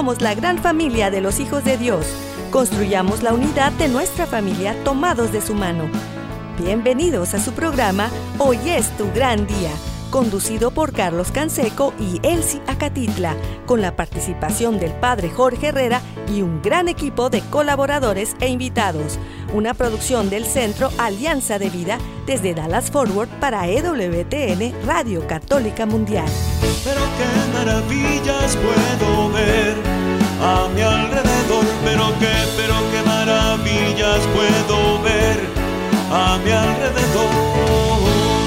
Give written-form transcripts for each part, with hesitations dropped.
Somos la gran familia de los hijos de Dios. Construyamos la unidad de nuestra familia tomados de su mano. Bienvenidos a su programa Hoy es tu gran día, conducido por Carlos Canseco y Elsie Acatitla, con la participación del Padre Jorge Herrera y un gran equipo de colaboradores e invitados. Una producción del Centro Alianza de Vida desde Dallas Fort Worth para EWTN Radio Católica Mundial. Pero qué maravillas puedo ver a mi alrededor, pero qué maravillas puedo ver a mi alrededor.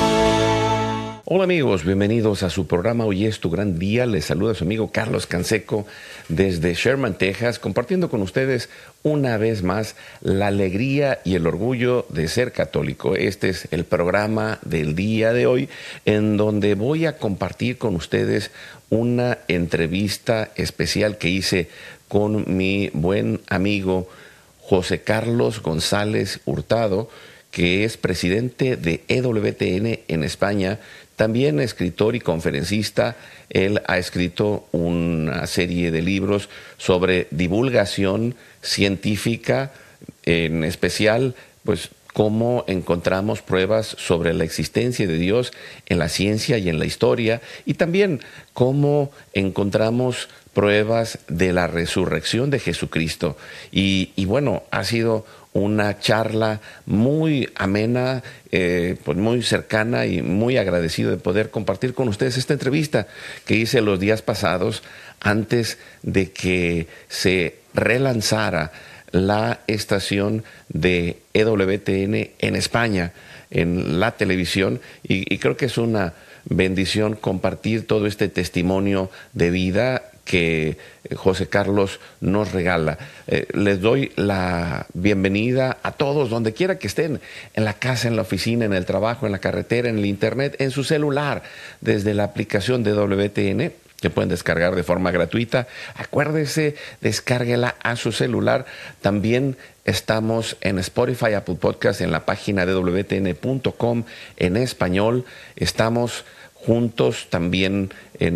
Hola amigos, bienvenidos a su programa Hoy es tu gran día. Les saluda su amigo Carlos Canseco desde Sherman, Texas, compartiendo con ustedes una vez más la alegría y el orgullo de ser católico. Este es el programa del día de hoy, en donde voy a compartir con ustedes una entrevista especial que hice con mi buen amigo José Carlos González Hurtado, que es presidente de EWTN en España, también escritor y conferencista. Él ha escrito una serie de libros sobre divulgación científica, en especial, pues, cómo encontramos pruebas sobre la existencia de Dios en la ciencia y en la historia, y también cómo encontramos pruebas de la resurrección de Jesucristo. Y bueno, ha sido una charla muy amena, pues muy cercana, y muy agradecido de poder compartir con ustedes esta entrevista que hice los días pasados antes de que se relanzara la estación de EWTN en España, en la televisión, y creo que es una bendición compartir todo este testimonio de vida que José Carlos nos regala. Les doy la bienvenida a todos, donde quiera que estén, en la casa, en la oficina, en el trabajo, en la carretera, en el internet, en su celular, desde la aplicación de WTN, que pueden descargar de forma gratuita. Acuérdese, descárguela a su celular. También estamos en Spotify, Apple Podcast, en la página de WTN.com en español. Estamos juntos también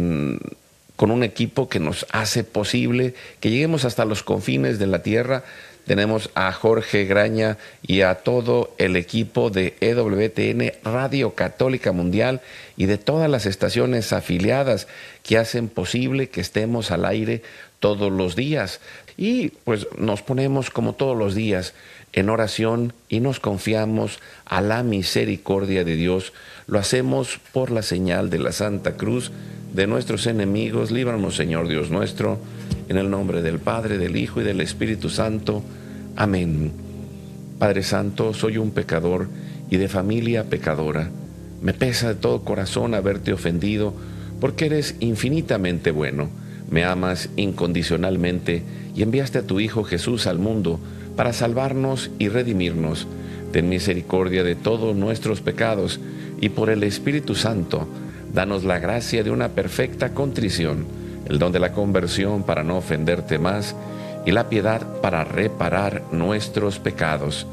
con un equipo que nos hace posible que lleguemos hasta los confines de la tierra. Tenemos a Jorge Graña y a todo el equipo de EWTN Radio Católica Mundial y de todas las estaciones afiliadas que hacen posible que estemos al aire todos los días. Y pues nos ponemos como todos los días en oración y nos confiamos a la misericordia de Dios. Lo hacemos por la señal de la Santa Cruz de nuestros enemigos. Líbranos, Señor Dios nuestro, en el nombre del Padre, del Hijo y del Espíritu Santo. Amén. Padre Santo, soy un pecador y de familia pecadora. Me pesa de todo corazón haberte ofendido, porque eres infinitamente bueno. Me amas incondicionalmente y enviaste a tu Hijo Jesús al mundo para salvarnos y redimirnos. Ten misericordia de todos nuestros pecados y por el Espíritu Santo, danos la gracia de una perfecta contrición, el don de la conversión para no ofenderte más y la piedad para reparar nuestros pecados.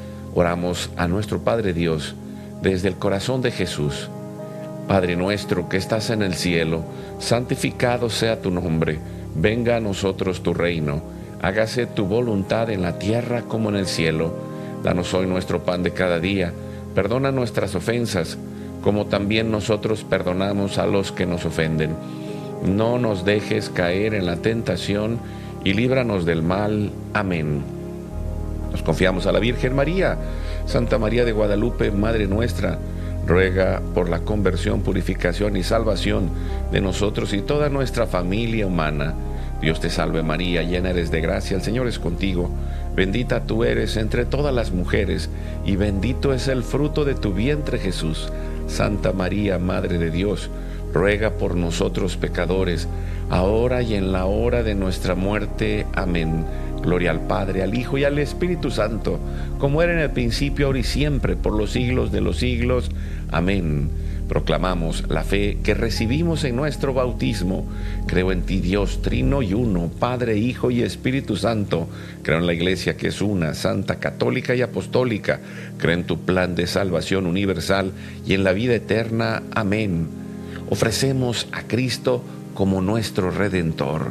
Oramos a nuestro Padre Dios desde el corazón de Jesús. Padre nuestro que estás en el cielo, santificado sea tu nombre. Venga a nosotros tu reino. Hágase tu voluntad en la tierra como en el cielo. Danos hoy nuestro pan de cada día. Perdona nuestras ofensas, como también nosotros perdonamos a los que nos ofenden. No nos dejes caer en la tentación y líbranos del mal. Amén. Nos confiamos a la Virgen María. Santa María de Guadalupe, Madre nuestra, ruega por la conversión, purificación y salvación de nosotros y toda nuestra familia humana. Dios te salve María, llena eres de gracia, el Señor es contigo. Bendita tú eres entre todas las mujeres, y bendito es el fruto de tu vientre Jesús. Santa María, Madre de Dios, ruega por nosotros pecadores, ahora y en la hora de nuestra muerte. Amén. Gloria al Padre, al Hijo y al Espíritu Santo, como era en el principio, ahora y siempre, por los siglos de los siglos. Amén. Proclamamos la fe que recibimos en nuestro bautismo. Creo en ti, Dios trino y uno, Padre, Hijo y Espíritu Santo. Creo en la Iglesia que es una, santa, católica y apostólica. Creo en tu plan de salvación universal y en la vida eterna. Amén. Ofrecemos a Cristo como nuestro Redentor.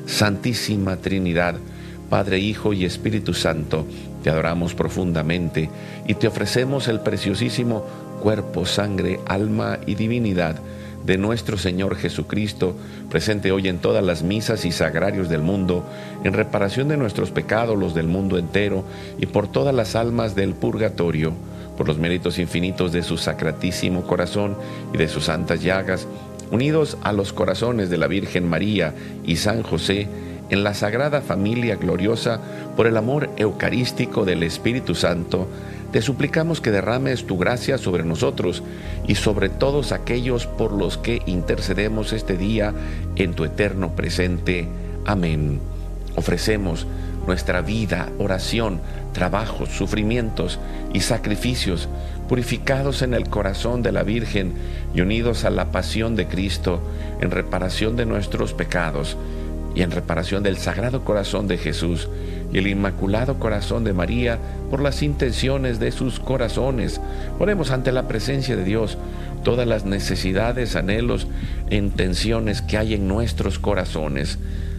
Santísima Trinidad, Padre, Hijo y Espíritu Santo, te adoramos profundamente y te ofrecemos el preciosísimo cuerpo, sangre, alma y divinidad de nuestro Señor Jesucristo, presente hoy en todas las misas y sagrarios del mundo, en reparación de nuestros pecados, los del mundo entero, y por todas las almas del purgatorio, por los méritos infinitos de su sacratísimo corazón y de sus santas llagas, unidos a los corazones de la Virgen María y San José, en la Sagrada Familia gloriosa, por el amor eucarístico del Espíritu Santo, te suplicamos que derrames tu gracia sobre nosotros y sobre todos aquellos por los que intercedemos este día en tu eterno presente. Amén. Ofrecemos nuestra vida, oración, trabajos, sufrimientos y sacrificios, purificados en el corazón de la Virgen y unidos a la pasión de Cristo, en reparación de nuestros pecados y en reparación del Sagrado Corazón de Jesús y el Inmaculado Corazón de María, por las intenciones de sus corazones. Ponemos ante la presencia de Dios todas las necesidades, anhelos e intenciones que hay en nuestros corazones.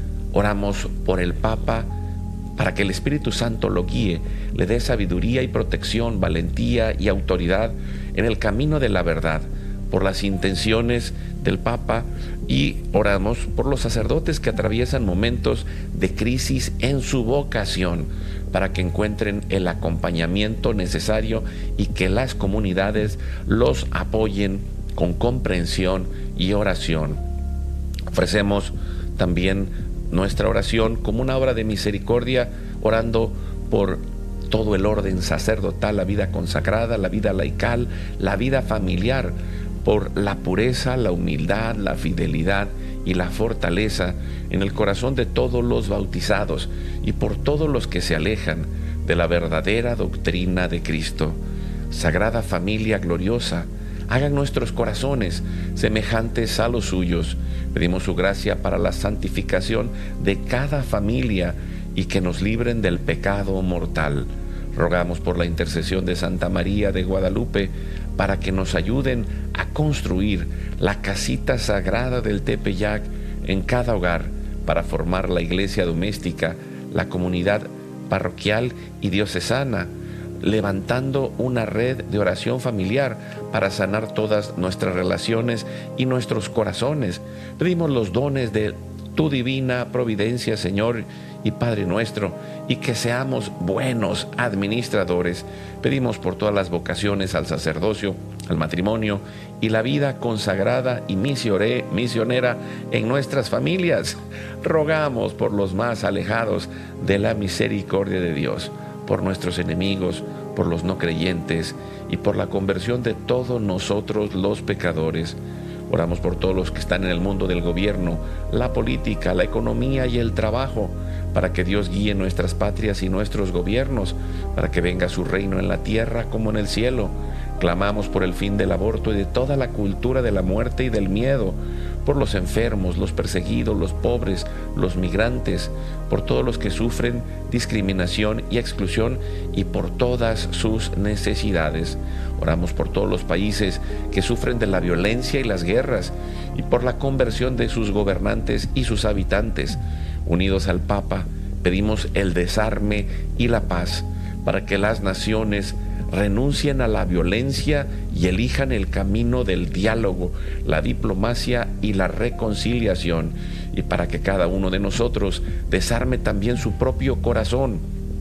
Oramos por el Papa, para que el Espíritu Santo lo guíe, le dé sabiduría y protección, valentía y autoridad en el camino de la verdad, por las intenciones del Papa, y oramos por los sacerdotes que atraviesan momentos de crisis en su vocación, para que encuentren el acompañamiento necesario y que las comunidades los apoyen con comprensión y oración. Ofrecemos también nuestra oración como una obra de misericordia, orando por todo el orden sacerdotal, la vida consagrada, la vida laical, la vida familiar, por la pureza, la humildad, la fidelidad y la fortaleza en el corazón de todos los bautizados y por todos los que se alejan de la verdadera doctrina de Cristo. Sagrada Familia gloriosa, hagan nuestros corazones semejantes a los suyos. Pedimos su gracia para la santificación de cada familia y que nos libren del pecado mortal. Rogamos por la intercesión de Santa María de Guadalupe para que nos ayuden a construir la casita sagrada del Tepeyac en cada hogar, para formar la iglesia doméstica, la comunidad parroquial y diocesana, levantando una red de oración familiar para sanar todas nuestras relaciones y nuestros corazones. Pedimos los dones de tu divina providencia, Señor y Padre nuestro, y que seamos buenos administradores. Pedimos por todas las vocaciones al sacerdocio, al matrimonio y la vida consagrada y misionera en nuestras familias. Rogamos por los más alejados de la misericordia de Dios, por nuestros enemigos, por los no creyentes y por la conversión de todos nosotros los pecadores. Oramos por todos los que están en el mundo del gobierno, la política, la economía y el trabajo, para que Dios guíe nuestras patrias y nuestros gobiernos, para que venga su reino en la tierra como en el cielo. Clamamos por el fin del aborto y de toda la cultura de la muerte y del miedo, por los enfermos, los perseguidos, los pobres, los migrantes, por todos los que sufren discriminación y exclusión y por todas sus necesidades. Oramos por todos los países que sufren de la violencia y las guerras y por la conversión de sus gobernantes y sus habitantes. Unidos al Papa, pedimos el desarme y la paz para que las naciones renuncien a la violencia y elijan el camino del diálogo, la diplomacia y la reconciliación, y para que cada uno de nosotros desarme también su propio corazón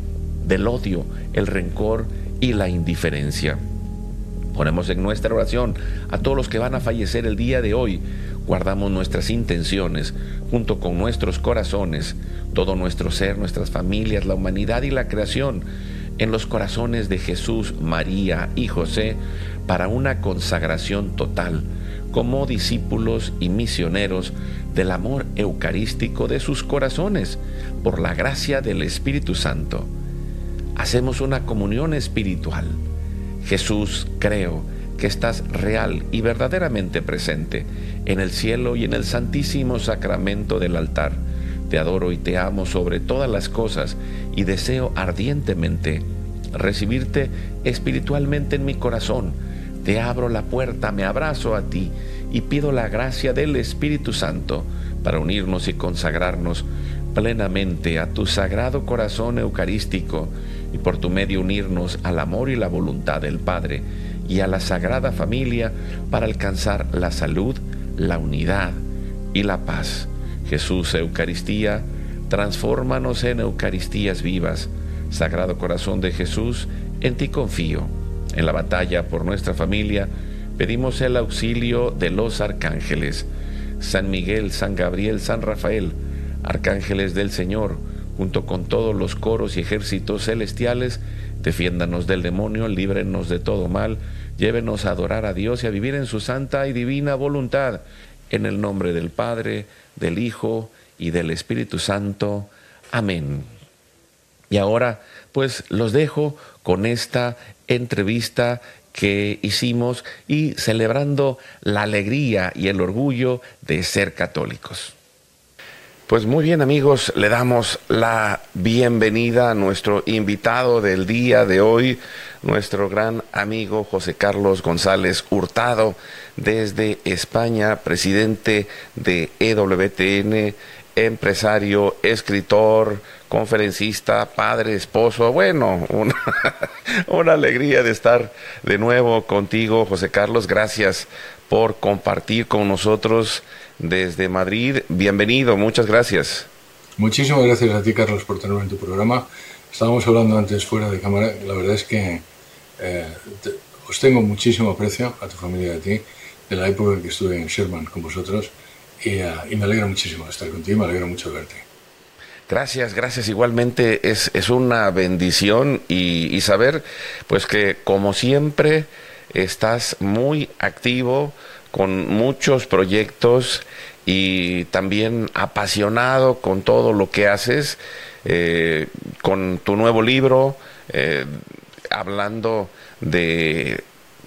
del odio, el rencor y la indiferencia. Ponemos en nuestra oración a todos los que van a fallecer el día de hoy. Guardamos nuestras intenciones junto con nuestros corazones, todo nuestro ser, nuestras familias, la humanidad y la creación, en los corazones de Jesús, María y José, para una consagración total, como discípulos y misioneros del amor eucarístico de sus corazones, por la gracia del Espíritu Santo. Hacemos una comunión espiritual. Jesús, creo que estás real y verdaderamente presente en el cielo y en el santísimo sacramento del altar. Te adoro y te amo sobre todas las cosas y deseo ardientemente recibirte espiritualmente en mi corazón. Te abro la puerta, me abrazo a ti y pido la gracia del Espíritu Santo para unirnos y consagrarnos plenamente a tu sagrado corazón eucarístico y por tu medio unirnos al amor y la voluntad del Padre y a la Sagrada Familia para alcanzar la salud, la unidad y la paz. Jesús, Eucaristía, transfórmanos en Eucaristías vivas. Sagrado Corazón de Jesús, en ti confío. En la batalla por nuestra familia, pedimos el auxilio de los arcángeles. San Miguel, San Gabriel, San Rafael, arcángeles del Señor, junto con todos los coros y ejércitos celestiales, defiéndanos del demonio, líbrenos de todo mal, llévenos a adorar a Dios y a vivir en su santa y divina voluntad. En el nombre del Padre, del Hijo y del Espíritu Santo. Amén. Y ahora, pues, los dejo con esta entrevista que hicimos y celebrando la alegría y el orgullo de ser católicos. Pues muy bien, amigos, le damos la bienvenida a nuestro invitado del día de hoy, nuestro gran amigo José Carlos González Hurtado, desde España, presidente de EWTN, empresario, escritor, conferencista, padre, esposo. Bueno, una alegría de estar de nuevo contigo, José Carlos. Gracias por compartir con nosotros desde Madrid. Bienvenido, muchas gracias. Muchísimas gracias a ti, Carlos, por tenerme en tu programa. Estábamos hablando antes fuera de cámara. La verdad es que os tengo muchísimo aprecio a tu familia y a ti, de la época en que estuve en Sherman con vosotros, y me alegra muchísimo estar contigo, me alegra mucho verte. Gracias, gracias. Igualmente es una bendición y saber pues que como siempre estás muy activo con muchos proyectos y también apasionado con todo lo que haces, con tu nuevo libro, hablando de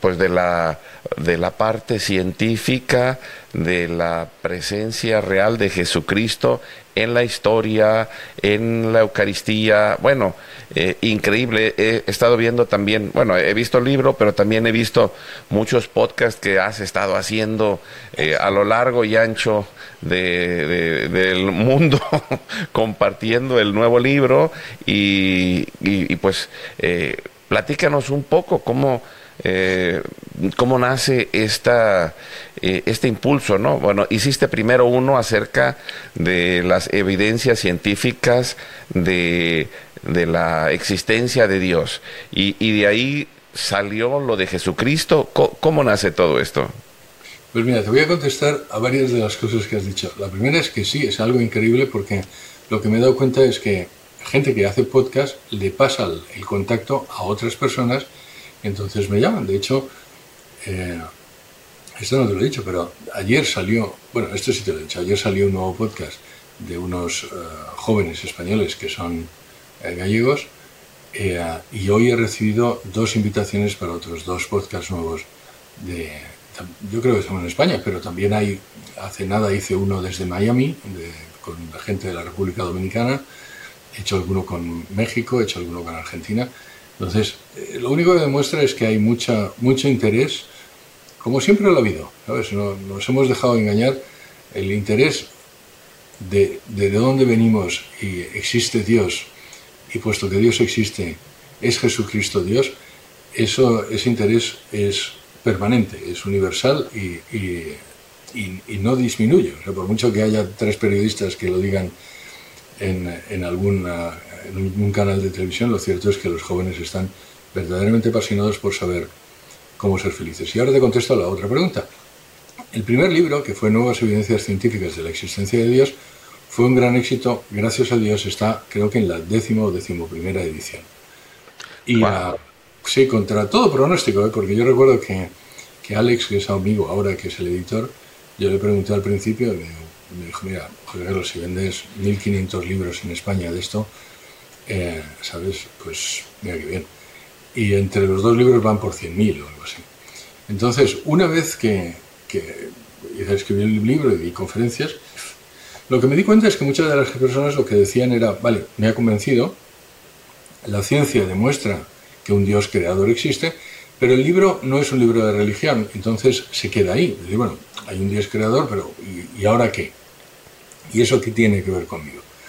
la parte científica de la presencia real de Jesucristo en la historia, en la Eucaristía. Bueno, increíble. He estado viendo también, bueno, he visto el libro, pero también he visto muchos podcasts que has estado haciendo a lo largo y ancho del mundo, compartiendo el nuevo libro y pues platícanos un poco cómo nace este impulso, ¿no? Bueno, hiciste primero uno acerca de las evidencias científicas de la existencia de Dios y de ahí salió lo de Jesucristo. ¿Cómo nace todo esto? Pues mira, te voy a contestar a varias de las cosas que has dicho. La primera es que sí, es algo increíble porque lo que me he dado cuenta es que gente que hace podcast le pasa el contacto a otras personas. Entonces me llaman. De hecho, esto no te lo he dicho, pero ayer salió, bueno, esto sí te lo he dicho, ayer salió un nuevo podcast de unos jóvenes españoles que son gallegos, y hoy he recibido 2 invitaciones para otros 2 podcasts nuevos yo creo que estamos en España, pero también hace nada hice uno desde Miami, con la gente de la República Dominicana, he hecho alguno con México, he hecho alguno con Argentina. Entonces, lo único que demuestra es que hay mucho interés, como siempre lo ha habido, ¿sabes? Nos hemos dejado engañar. El interés de dónde venimos y existe Dios, y puesto que Dios existe, es Jesucristo Dios, ese interés es permanente, es universal y no disminuye. O sea, por mucho que haya 3 periodistas que lo digan en un canal de televisión, lo cierto es que los jóvenes están verdaderamente apasionados por saber cómo ser felices. Y ahora te contesto a la otra pregunta. El primer libro, que fue Nuevas Evidencias Científicas de la Existencia de Dios, fue un gran éxito. Gracias a Dios está, creo que en la 10ª o 11ª edición. Y wow. Sí, contra todo pronóstico, porque yo recuerdo que Alex, que es amigo ahora, que es el editor, yo le pregunté al principio, me dijo, mira, José Carlos, si vendes 1.500 libros en España de esto, ¿sabes? Pues mira qué bien. Y entre los 2 libros van por 100.000 o algo así. Entonces, una vez que escribí el libro y di conferencias, lo que me di cuenta es que muchas de las personas lo que decían era, vale, me ha convencido, la ciencia demuestra que un Dios creador existe, pero el libro no es un libro de religión, entonces se queda ahí. Digo, bueno, hay un Dios creador, pero ¿y ahora qué? ¿Y eso qué tiene que ver conmigo?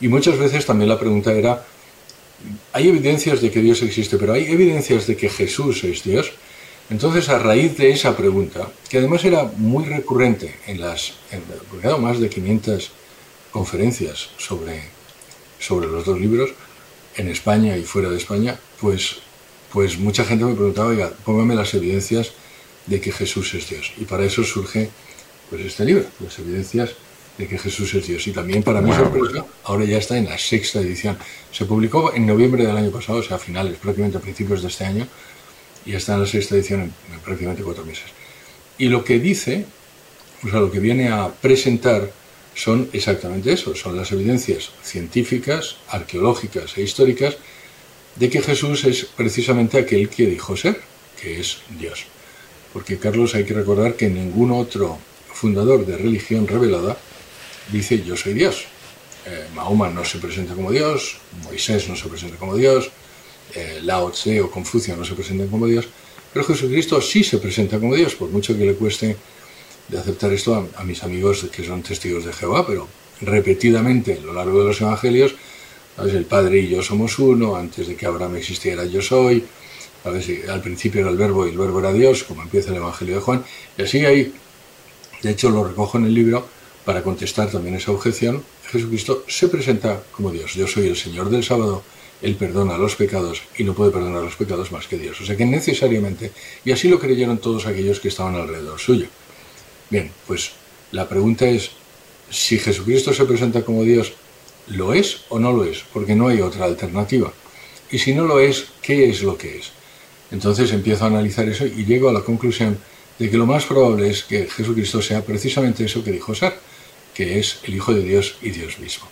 Y muchas veces también la pregunta era, hay evidencias de que Dios existe, pero ¿hay evidencias de que Jesús es Dios? Entonces, a raíz de esa pregunta, que además era muy recurrente porque he dado más de 500 conferencias sobre los dos libros, en España y fuera de España, pues mucha gente me preguntaba, oiga, póngame las evidencias de que Jesús es Dios. Y para eso surge pues este libro, las evidencias de que Jesús es Dios. Y también, para mi sorpresa, ahora ya está en la 6ª edición. Se publicó en noviembre del año pasado, o sea, a finales, prácticamente a principios de este año, y ya está en la 6ª edición en prácticamente 4 meses. Y lo que dice, o sea, lo que viene a presentar son exactamente eso, son las evidencias científicas, arqueológicas e históricas de que Jesús es precisamente aquel que dijo ser, que es Dios. Porque, Carlos, hay que recordar que ningún otro fundador de religión revelada dice yo soy Dios. Mahoma no se presenta como Dios, Moisés no se presenta como Dios, Lao Tse o Confucio no se presentan como Dios, pero Jesucristo sí se presenta como Dios, por mucho que le cueste de aceptar esto a mis amigos que son testigos de Jehová, pero repetidamente a lo largo de los evangelios, ¿sabes? El Padre y yo somos uno, antes de que Abraham existiera yo soy, ¿sabes? Al principio era el Verbo y el Verbo era Dios, como empieza el Evangelio de Juan, y así ahí, de hecho lo recojo en el libro para contestar también esa objeción. Jesucristo se presenta como Dios, yo soy el Señor del sábado, Él perdona los pecados y no puede perdonar los pecados más que Dios. O sea que necesariamente, y así lo creyeron todos aquellos que estaban alrededor suyo. Bien, pues la pregunta es, si Jesucristo se presenta como Dios, ¿lo es o no lo es? Porque no hay otra alternativa. Y si no lo es, ¿qué es lo que es? Entonces empiezo a analizar eso y llego a la conclusión de que lo más probable es que Jesucristo sea precisamente eso que dijo ser, que es el Hijo de Dios y Dios mismo.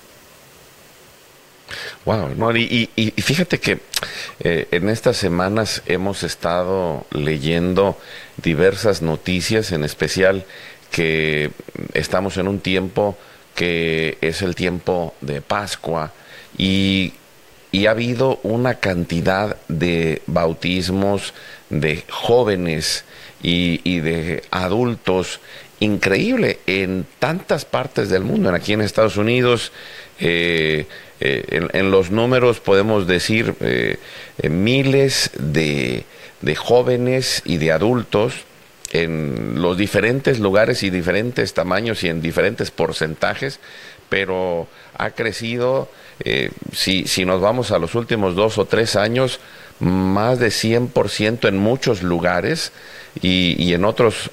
Wow, no, y fíjate que en estas semanas hemos estado leyendo diversas noticias, en especial que estamos en un tiempo que es el tiempo de Pascua y ha habido una cantidad de bautismos de jóvenes y de adultos increíble en tantas partes del mundo. Aquí en Estados Unidos, en los números podemos decir miles de jóvenes y de adultos en los diferentes lugares y diferentes tamaños y en diferentes porcentajes, pero ha crecido, si nos vamos a los últimos 2 o 3 años, más de 100% en muchos lugares y en otros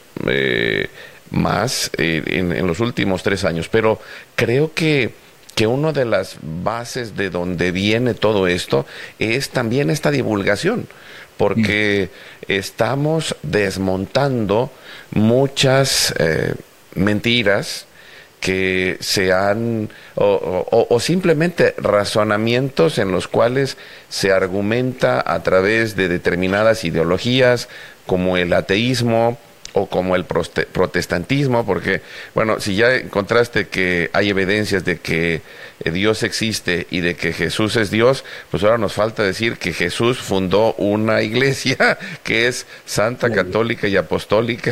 más en los últimos 3 años. Pero creo que una de las bases de donde viene todo esto es también esta divulgación, porque estamos desmontando muchas mentiras que se han, o simplemente razonamientos en los cuales se argumenta a través de determinadas ideologías como el ateísmo o como el protestantismo, porque, bueno, si ya encontraste que hay evidencias de que Dios existe y de que Jesús es Dios, pues ahora nos falta decir que Jesús fundó una iglesia que es santa, católica y apostólica,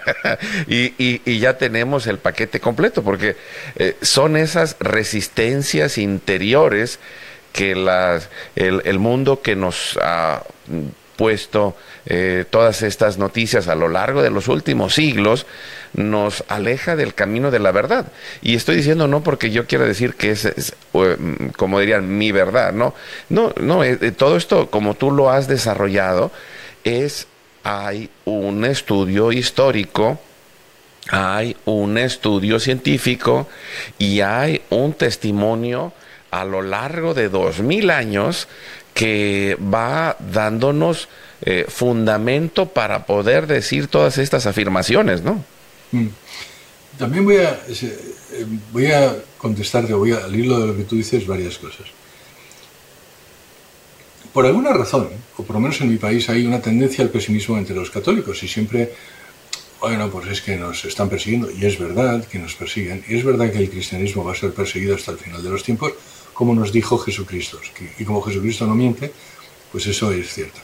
y ya tenemos el paquete completo, porque son esas resistencias interiores que el mundo que nos ha puesto todas estas noticias a lo largo de los últimos siglos nos aleja del camino de la verdad. Y estoy diciendo no porque yo quiera decir que es como dirían, mi verdad, no, todo esto, como tú lo has desarrollado, hay un estudio histórico, hay un estudio científico y hay un testimonio a lo largo de 2000 años que va dándonos fundamento para poder decir todas estas afirmaciones, ¿no? También voy a contestarte, al hilo de lo que tú dices, varias cosas. Por alguna razón, o por lo menos en mi país, hay una tendencia al pesimismo entre los católicos y siempre, bueno, pues es que nos están persiguiendo, y es verdad que nos persiguen, y es verdad que el cristianismo va a ser perseguido hasta el final de los tiempos, como nos dijo Jesucristo, y como Jesucristo no miente, pues eso es cierto.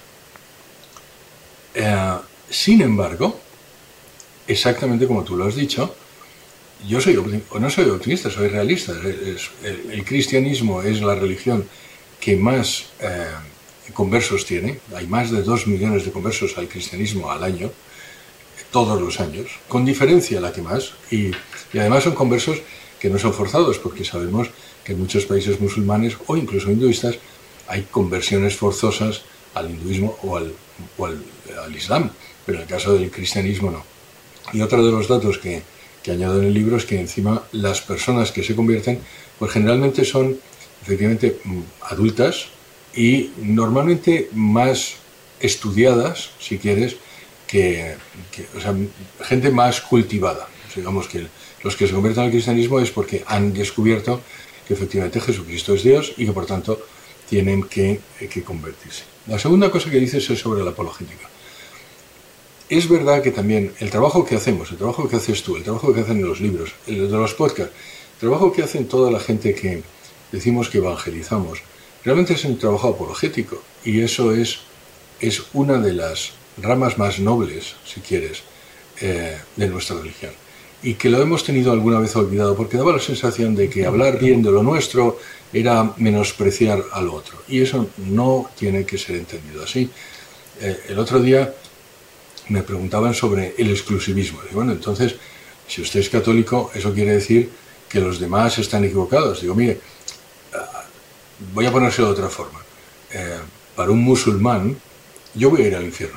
Sin embargo, exactamente como tú lo has dicho, yo no soy optimista, soy realista. El cristianismo es la religión que más conversos tiene. Hay más de 2 millones de conversos al cristianismo al año, todos los años, con diferencia la que más. Y además son conversos que no son forzados, porque sabemos que en muchos países musulmanes o incluso hinduistas hay conversiones forzosas al hinduismo o al islam, pero en el caso del cristianismo no. Y otro de los datos que añado en el libro es que encima las personas que se convierten pues generalmente son efectivamente adultas y normalmente más estudiadas, si quieres, o sea, gente más cultivada. Digamos que los que se convierten al cristianismo es porque han descubierto que efectivamente Jesucristo es Dios y que por tanto tienen que convertirse. La segunda cosa que dices es sobre la apologética. Es verdad que también el trabajo que hacemos, el trabajo que haces tú, el trabajo que hacen en los libros, el de los podcasts, el trabajo que hacen toda la gente que decimos que evangelizamos, realmente es un trabajo apologético y eso es una de las ramas más nobles, si quieres, de nuestra religión. Y que lo hemos tenido alguna vez olvidado, porque daba la sensación de que hablar bien de lo nuestro era menospreciar al otro. Y eso no tiene que ser entendido así. El otro día me preguntaban sobre el exclusivismo. Y bueno, entonces, si usted es católico, eso quiere decir que los demás están equivocados. Digo, mire, voy a ponérselo de otra forma. Para un musulmán, yo voy a ir al infierno.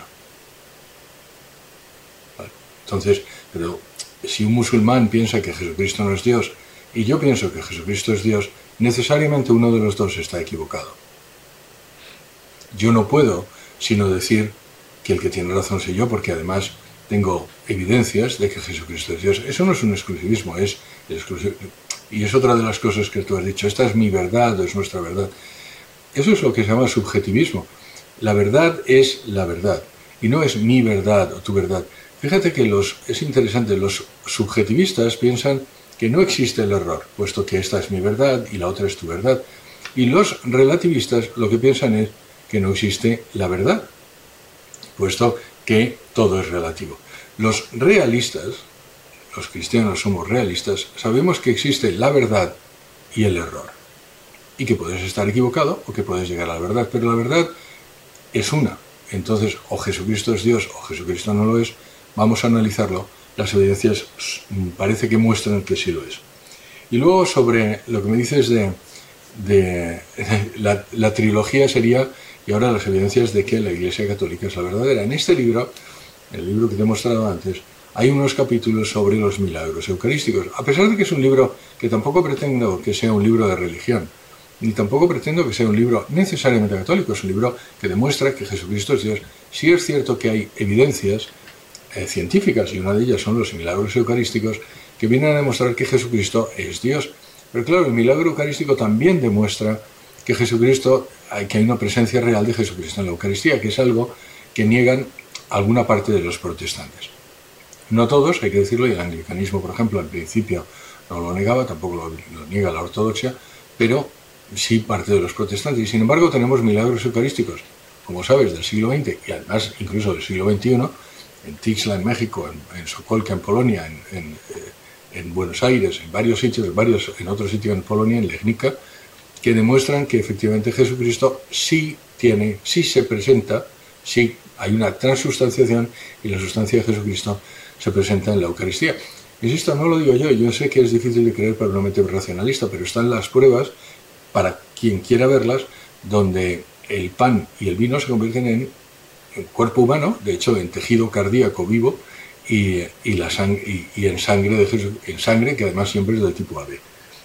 ¿Vale? Entonces, pero si un musulmán piensa que Jesucristo no es Dios y yo pienso que Jesucristo es Dios, necesariamente uno de los dos está equivocado. Yo no puedo sino decir que el que tiene razón soy yo, porque además tengo evidencias de que Jesucristo es Dios. Eso no es un exclusivismo, y es otra de las cosas que tú has dicho. Esta es mi verdad, es nuestra verdad. Eso es lo que se llama subjetivismo. La verdad es la verdad, y no es mi verdad o tu verdad. Fíjate que es interesante, los subjetivistas piensan que no existe el error, puesto que esta es mi verdad y la otra es tu verdad. Y los relativistas lo que piensan es que no existe la verdad, puesto que todo es relativo. Los realistas, los cristianos somos realistas, sabemos que existe la verdad y el error. Y que puedes estar equivocado o que puedes llegar a la verdad, pero la verdad es una. Entonces, o Jesucristo es Dios o Jesucristo no lo es. Vamos a analizarlo. Las evidencias parece que muestran que sí lo es. Y luego sobre lo que me dices de la trilogía sería, y ahora las evidencias de que la Iglesia Católica es la verdadera. En este libro, el libro que te he mostrado antes, hay unos capítulos sobre los milagros eucarísticos. A pesar de que es un libro que tampoco pretendo que sea un libro de religión, ni tampoco pretendo que sea un libro necesariamente católico, es un libro que demuestra que Jesucristo es Dios. Sí es cierto que hay evidencias científicas, y una de ellas son los milagros eucarísticos, que vienen a demostrar que Jesucristo es Dios. Pero claro, el milagro eucarístico también demuestra que que hay una presencia real de Jesucristo en la Eucaristía, que es algo que niegan alguna parte de los protestantes. No todos, hay que decirlo, y el anglicanismo, por ejemplo, al principio no lo negaba, tampoco lo niega la ortodoxia, pero sí parte de los protestantes. Y sin embargo tenemos milagros eucarísticos, como sabes, del siglo XX y además incluso del siglo XXI, en Tixla, en México, en Sokolka, en Polonia, en Buenos Aires, en varios sitios, en otro sitio en Polonia, en Legnica, que demuestran que efectivamente Jesucristo sí se presenta, sí hay una transustanciación y la sustancia de Jesucristo se presenta en la Eucaristía. Insisto, no lo digo yo sé que es difícil de creer para una mente racionalista, pero están las pruebas, para quien quiera verlas, donde el pan y el vino se convierten en cuerpo humano, de hecho en tejido cardíaco vivo, y en sangre de Jesús, en sangre que además siempre es del tipo AB.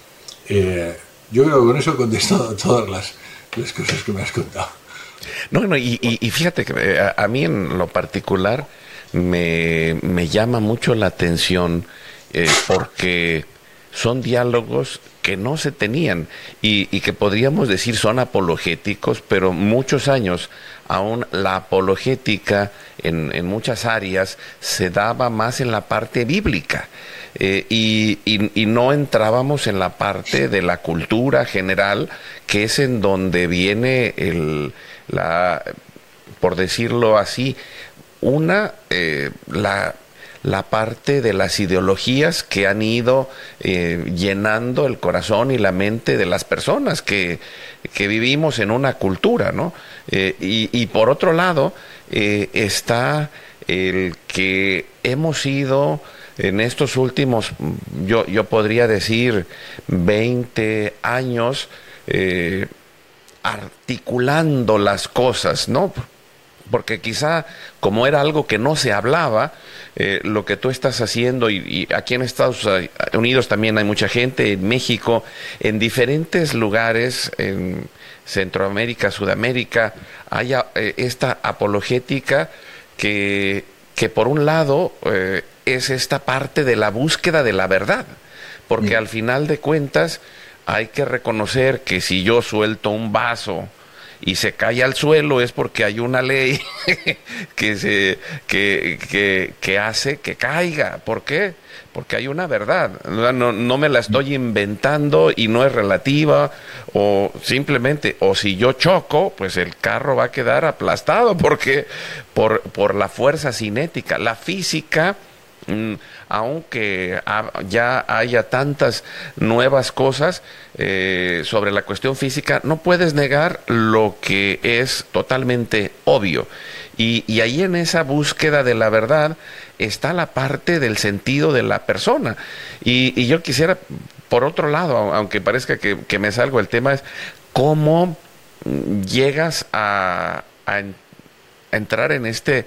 Yo creo que con eso he contestado a todas las cosas que me has contado. No, y fíjate que a mí en lo particular me llama mucho la atención porque son diálogos que no se tenían y que podríamos decir son apologéticos, pero muchos años aún la apologética en muchas áreas se daba más en la parte bíblica y no entrábamos en la parte de la cultura general, que es en donde viene por decirlo así, la la parte de las ideologías que han ido llenando el corazón y la mente de las personas que vivimos en una cultura, ¿no? Y por otro lado está el que hemos ido en estos últimos, yo podría decir 20 años, articulando las cosas, ¿no? Porque quizá como era algo que no se hablaba, lo que tú estás haciendo, y aquí en Estados Unidos también hay mucha gente, en México, en diferentes lugares, en Centroamérica, Sudamérica, hay esta apologética que por un lado es esta parte de la búsqueda de la verdad, porque al final de cuentas hay que reconocer que si yo suelto un vaso y se cae al suelo es porque hay una ley que hace que caiga. ¿Por qué? Porque hay una verdad. No me la estoy inventando y no es relativa, o simplemente, o si yo choco, pues el carro va a quedar aplastado, porque por la fuerza cinética. La física, aunque ya haya tantas nuevas cosas sobre la cuestión física, no puedes negar lo que es totalmente obvio. Y ahí en esa búsqueda de la verdad está la parte del sentido de la persona. Y yo quisiera, por otro lado, aunque parezca que me salgo del tema, es cómo llegas a entrar en este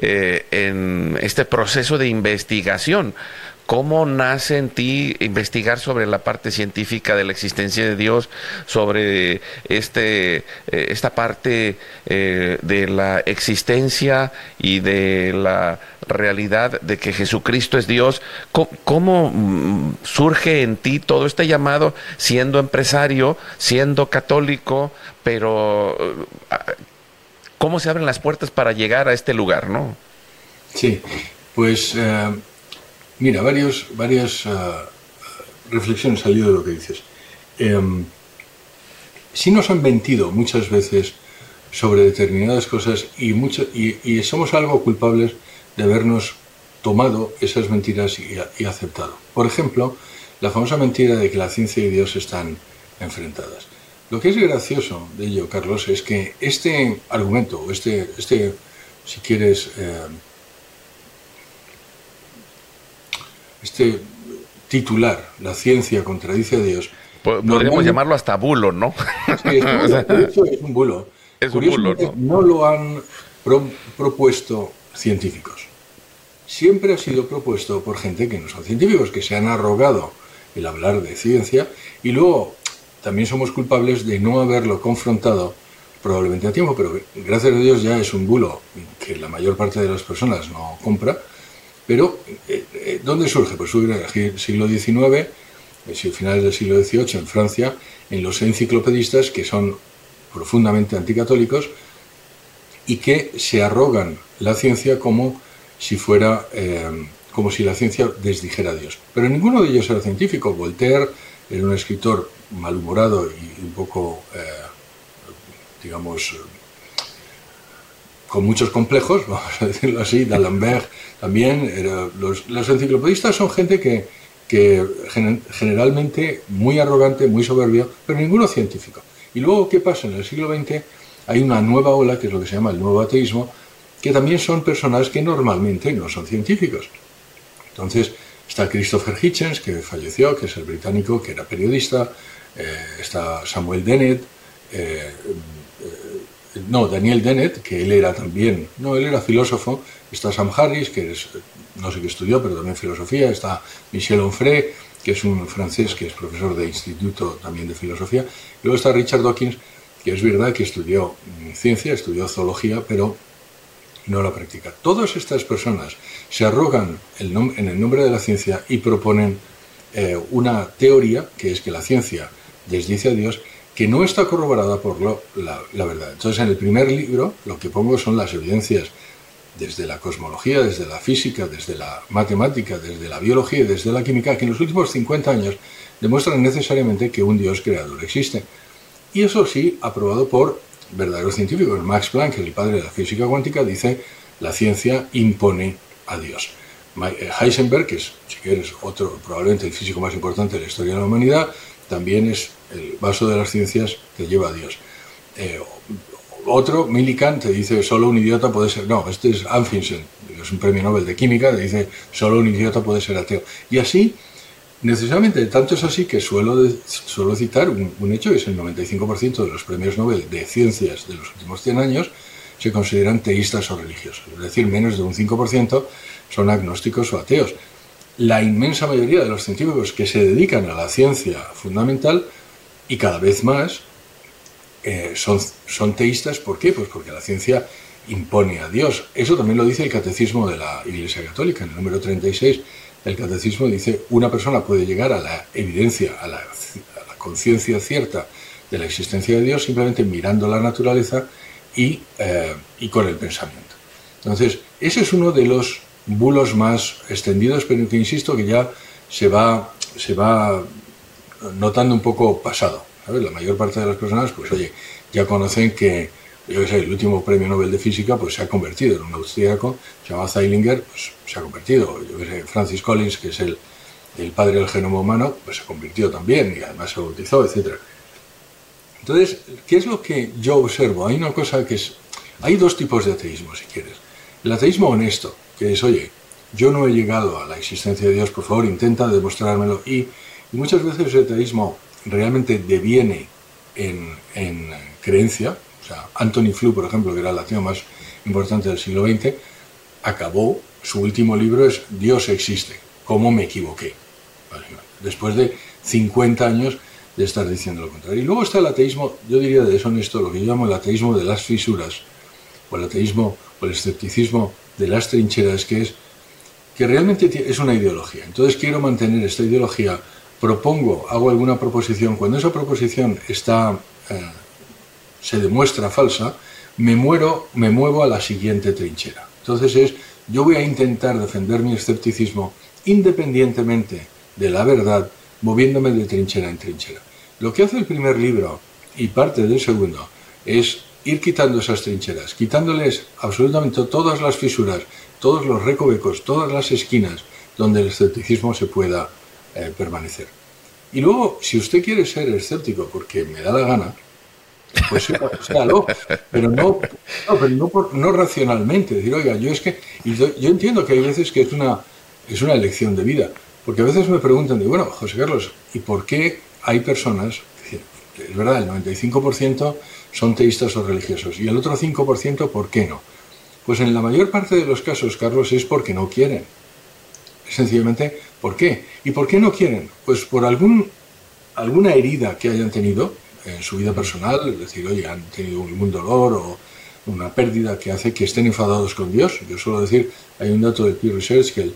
proceso de investigación. ¿Cómo nace en ti investigar sobre la parte científica de la existencia de Dios, sobre esta parte de la existencia y de la realidad de que Jesucristo es Dios? ¿Cómo surge en ti todo este llamado, siendo empresario, siendo católico, pero cómo se abren las puertas para llegar a este lugar, ¿no? Sí, pues mira, varias reflexiones han salido de lo que dices. Sí nos han mentido muchas veces sobre determinadas cosas y somos algo culpables de habernos tomado esas mentiras y aceptado. Por ejemplo, la famosa mentira de que la ciencia y Dios están enfrentadas. Lo que es gracioso de ello, Carlos, es que este argumento, si quieres, este titular, la ciencia contradice a Dios. Podríamos llamarlo hasta bulo, ¿no? Sí, es un bulo. Es un bulo, ¿no? No lo han propuesto científicos. Siempre ha sido propuesto por gente que no son científicos, que se han arrogado el hablar de ciencia, y luego también somos culpables de no haberlo confrontado probablemente a tiempo, pero gracias a Dios ya es un bulo que la mayor parte de las personas no compra. Pero, ¿dónde surge? Pues surge en el siglo XIX, finales del siglo XVIII, en Francia, en los enciclopedistas que son profundamente anticatólicos y que se arrogan la ciencia como si la ciencia desdijera a Dios. Pero ninguno de ellos era científico. Voltaire era un escritor malhumorado y un poco, digamos, con muchos complejos, vamos a decirlo así. D'Alembert también. Los enciclopedistas son gente que generalmente muy arrogante, muy soberbia, pero ninguno científico. Y luego, ¿qué pasa? En el siglo XX hay una nueva ola, que es lo que se llama el nuevo ateísmo, que también son personas que normalmente no son científicos. Entonces, está Christopher Hitchens, que falleció, que es el británico, que era periodista. Está Samuel Dennett, Daniel Dennett, que él era filósofo. Está Sam Harris, que no sé qué estudió, pero también filosofía. Está Michel Onfray, que es un francés que es profesor de instituto también de filosofía. Y luego está Richard Dawkins, que es verdad que estudió ciencia, estudió zoología, pero no la practica. Todas estas personas se arrogan en el nombre de la ciencia y proponen una teoría, que es que la ciencia desdice a Dios, que no está corroborada por la verdad. Entonces, en el primer libro lo que pongo son las evidencias desde la cosmología, desde la física, desde la matemática, desde la biología y desde la química, que en los últimos 50 años demuestran necesariamente que un Dios creador existe. Y eso sí, aprobado por verdaderos científicos. Max Planck, el padre de la física cuántica, dice: la ciencia impone a Dios. Heisenberg, que es, si quieres, probablemente el físico más importante de la historia de la humanidad, también es el vaso de las ciencias que lleva a Dios. Otro, Millikan, te dice solo un idiota puede ser... No, este es Anfinsen, que es un premio Nobel de Química, te dice solo un idiota puede ser ateo. Y así, necesariamente, tanto es así que suelo citar un hecho, que es el 95% de los premios Nobel de ciencias de los últimos 100 años se consideran teístas o religiosos. Es decir, menos de un 5% son agnósticos o ateos. La inmensa mayoría de los científicos que se dedican a la ciencia fundamental, y cada vez más, son teístas. ¿Por qué? Pues porque la ciencia impone a Dios. Eso también lo dice el Catecismo de la Iglesia Católica. En el número 36, el Catecismo dice: una persona puede llegar a la evidencia, a la conciencia cierta de la existencia de Dios simplemente mirando la naturaleza y con el pensamiento. Entonces, ese es uno de los bulos más extendidos, pero que insisto que ya se va notando un poco pasado, ¿sabes? La mayor parte de las personas, pues oye, ya conocen que, yo qué sé, el último premio Nobel de Física pues se ha convertido en un austríaco, se llama Zeilinger, pues se ha convertido, yo qué sé, Francis Collins, que es el padre del genoma humano, pues se convirtió también y además se bautizó, etc. Entonces, ¿qué es lo que yo observo? Hay una cosa que es... Hay dos tipos de ateísmo, si quieres. El ateísmo honesto, que es, oye, yo no he llegado a la existencia de Dios, por favor, intenta demostrármelo. Y muchas veces el ateísmo realmente deviene en creencia. O sea, Anthony Flew, por ejemplo, que era el ateo más importante del siglo XX, acabó, su último libro es Dios existe, ¿cómo me equivoqué? Después de 50 años de estar diciendo lo contrario. Y luego está el ateísmo, yo diría deshonesto, lo que yo llamo el ateísmo de las fisuras, o el ateísmo, o el escepticismo de las trincheras, que realmente es una ideología. Entonces quiero mantener esta ideología, hago alguna proposición, cuando esa proposición se demuestra falsa, me muevo a la siguiente trinchera. Entonces yo voy a intentar defender mi escepticismo independientemente de la verdad, moviéndome de trinchera en trinchera. Lo que hace el primer libro y parte del segundo es ir quitando esas trincheras, quitándoles absolutamente todas las fisuras, todos los recovecos, todas las esquinas donde el escepticismo se pueda permanecer. Y luego, si usted quiere ser escéptico porque me da la gana, pues séalo, pero no racionalmente. Decir, oiga, yo entiendo que hay veces que es una elección de vida, porque a veces me preguntan, bueno, José Carlos, ¿y por qué hay personas, es verdad, el 95% son teístas o religiosos, y el otro 5%, ¿por qué no? Pues en la mayor parte de los casos, Carlos, es porque no quieren. Es sencillamente, ¿por qué? ¿Y por qué no quieren? Pues por alguna herida que hayan tenido en su vida personal, es decir, oye, han tenido un dolor o una pérdida que hace que estén enfadados con Dios. Yo suelo decir, hay un dato del Pew Research, que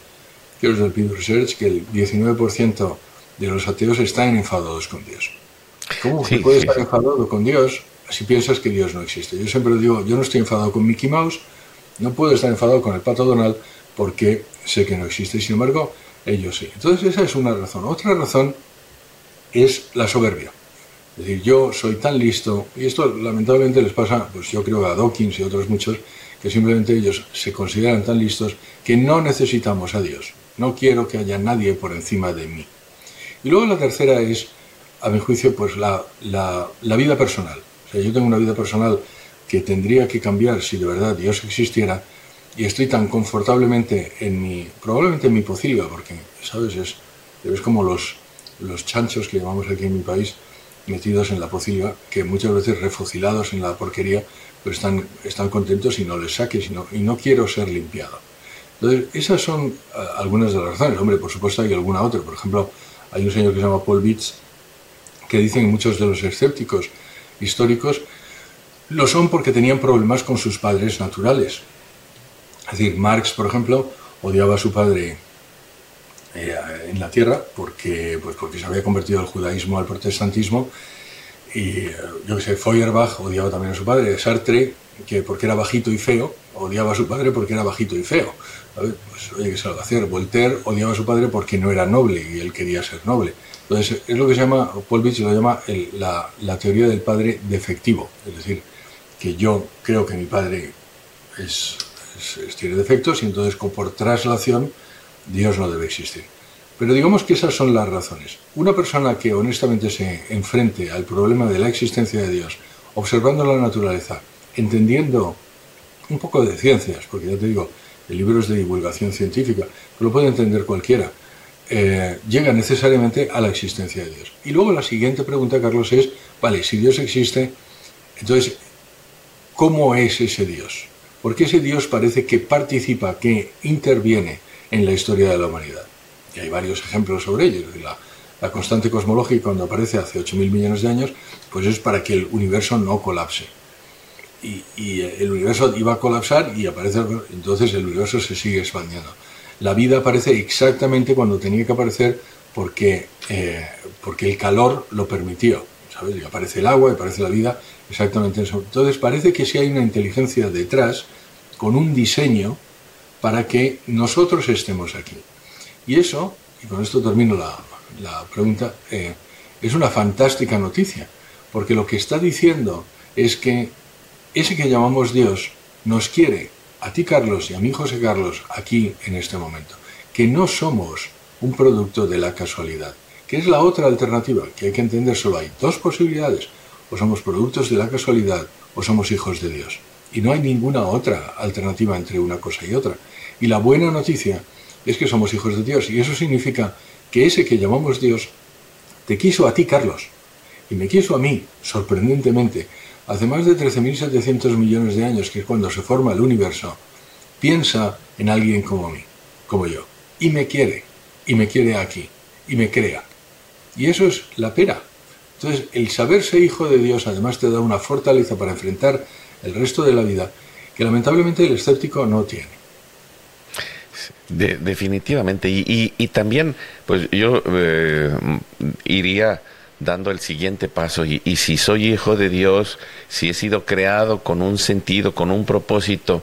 el 19% de los ateos están enfadados con Dios. ¿Cómo se puede estar enfadado con Dios si piensas que Dios no existe? Yo siempre digo, yo no estoy enfadado con Mickey Mouse, no puedo estar enfadado con el Pato Donald porque sé que no existe, sin embargo, ellos sí. Entonces esa es una razón. Otra razón es la soberbia. Es decir, yo soy tan listo, y esto lamentablemente les pasa, pues yo creo a Dawkins y otros muchos, que simplemente ellos se consideran tan listos que no necesitamos a Dios. No quiero que haya nadie por encima de mí. Y luego la tercera es, a mi juicio, pues la vida personal. O sea, yo tengo una vida personal que tendría que cambiar si de verdad Dios existiera, y estoy tan confortablemente probablemente en mi pocilga, porque, ¿sabes? Es como los chanchos que llamamos aquí en mi país, metidos en la pocilga, que muchas veces refocilados en la porquería, pues están contentos y no les saques, y no quiero ser limpiado. Entonces, esas son algunas de las razones. Hombre, por supuesto hay alguna otra. Por ejemplo, hay un señor que se llama Paul Bitz, que dice que muchos de los escépticos históricos lo son porque tenían problemas con sus padres naturales. Es decir, Marx, por ejemplo, odiaba a su padre en la tierra porque se había convertido del judaísmo al protestantismo, y yo que sé, Feuerbach odiaba también a su padre. Sartre, que porque era bajito y feo, odiaba a su padre porque era bajito y feo. Pues oye, ¿qué se lo va a hacer? Voltaire odiaba a su padre porque no era noble y él quería ser noble. Entonces es lo que se llama, Paul Bitz lo llama la teoría del padre defectivo. Es decir, que yo creo que mi padre tiene defectos, y entonces por traslación Dios no debe existir. Pero digamos que esas son las razones. Una persona que honestamente se enfrente al problema de la existencia de Dios, observando la naturaleza, entendiendo un poco de ciencias, porque ya te digo, el libro es de divulgación científica, pero lo puede entender cualquiera, llega necesariamente a la existencia de Dios. Y luego la siguiente pregunta, Carlos, es, vale, si Dios existe, entonces, ¿cómo es ese Dios? Porque ese Dios parece que participa, que interviene en la historia de la humanidad. Y hay varios ejemplos sobre ello. La constante cosmológica, cuando aparece hace 8.000 millones de años, pues es para que el universo no colapse. Y el universo iba a colapsar y aparece, entonces el universo se sigue expandiendo. La vida aparece exactamente cuando tenía que aparecer porque el calor lo permitió, ¿sabes? Y aparece el agua, y aparece la vida, exactamente eso. Entonces parece que sí hay una inteligencia detrás, con un diseño, para que nosotros estemos aquí. Y eso, y con esto termino la pregunta, es una fantástica noticia, porque lo que está diciendo es que ese que llamamos Dios nos quiere, a ti Carlos y a mí José Carlos, aquí en este momento, que no somos un producto de la casualidad, que es la otra alternativa, que hay que entender. Solo hay dos posibilidades: o somos productos de la casualidad o somos hijos de Dios, y no hay ninguna otra alternativa entre una cosa y otra. Y la buena noticia es que somos hijos de Dios, y eso significa que ese que llamamos Dios te quiso a ti, Carlos, y me quiso a mí, sorprendentemente. Hace más de 13.700 millones de años, que es cuando se forma el universo, piensa en alguien como mí, como yo, y me quiere aquí, y me crea. Y eso es la pera. Entonces, el saberse hijo de Dios además te da una fortaleza para enfrentar el resto de la vida, que lamentablemente el escéptico no tiene. Definitivamente. Y también, pues yo iría dando el siguiente paso, y si soy hijo de Dios, si he sido creado con un sentido, con un propósito,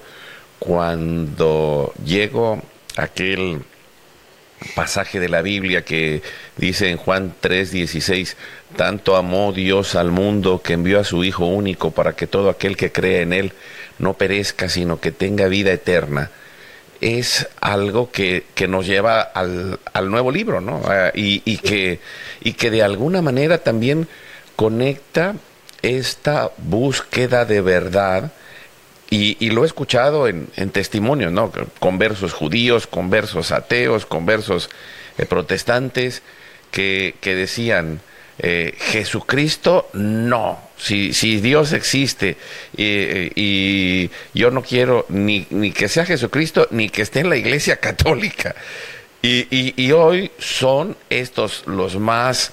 cuando llego a aquel pasaje de la Biblia que dice en Juan 3:16, tanto amó Dios al mundo que envió a su Hijo único para que todo aquel que cree en Él no perezca, sino que tenga vida eterna. Es algo que nos lleva al nuevo libro, ¿no? Y que de alguna manera también conecta esta búsqueda de verdad, y lo he escuchado en testimonios, ¿no? Conversos judíos, conversos ateos, conversos protestantes, que decían, Jesucristo no, si Dios existe, y yo no quiero ni que sea Jesucristo ni que esté en la Iglesia Católica, y hoy son estos los más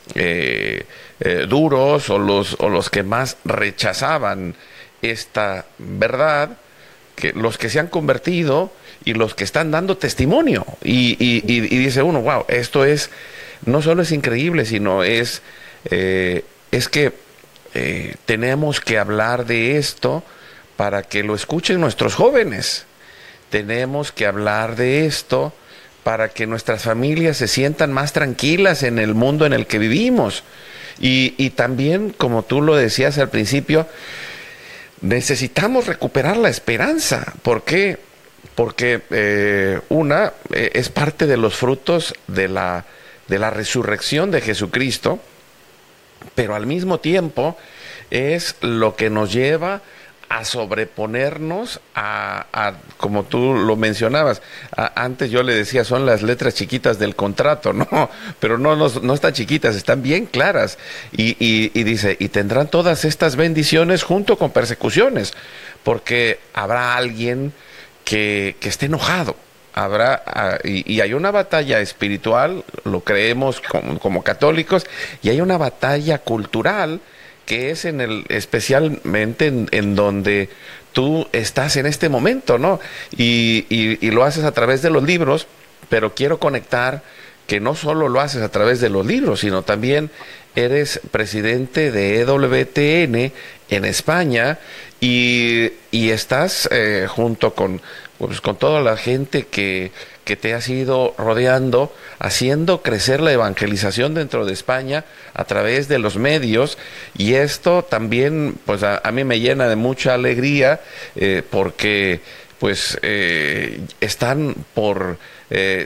duros, o los que más rechazaban esta verdad, que los que se han convertido y los que están dando testimonio, y dice uno, wow, esto es, no solo es increíble, sino es que tenemos que hablar de esto para que lo escuchen nuestros jóvenes. Tenemos que hablar de esto para que nuestras familias se sientan más tranquilas en el mundo en el que vivimos. Y también, como tú lo decías al principio, necesitamos recuperar la esperanza. ¿Por qué? Porque es parte de los frutos de la resurrección de Jesucristo, pero al mismo tiempo es lo que nos lleva a sobreponernos a como tú lo mencionabas, antes yo le decía, son las letras chiquitas del contrato, no, pero no están chiquitas, están bien claras, y dice, y tendrán todas estas bendiciones junto con persecuciones, porque habrá alguien que esté enojado, y hay una batalla espiritual, lo creemos como católicos, y hay una batalla cultural que es especialmente en donde tú estás en este momento, ¿no? Y lo haces a través de los libros, pero quiero conectar que no solo lo haces a través de los libros, sino también eres presidente de EWTN en España, y estás junto con toda la gente que te has ido rodeando, haciendo crecer la evangelización dentro de España a través de los medios, y esto también pues a mí me llena de mucha alegría, porque pues están por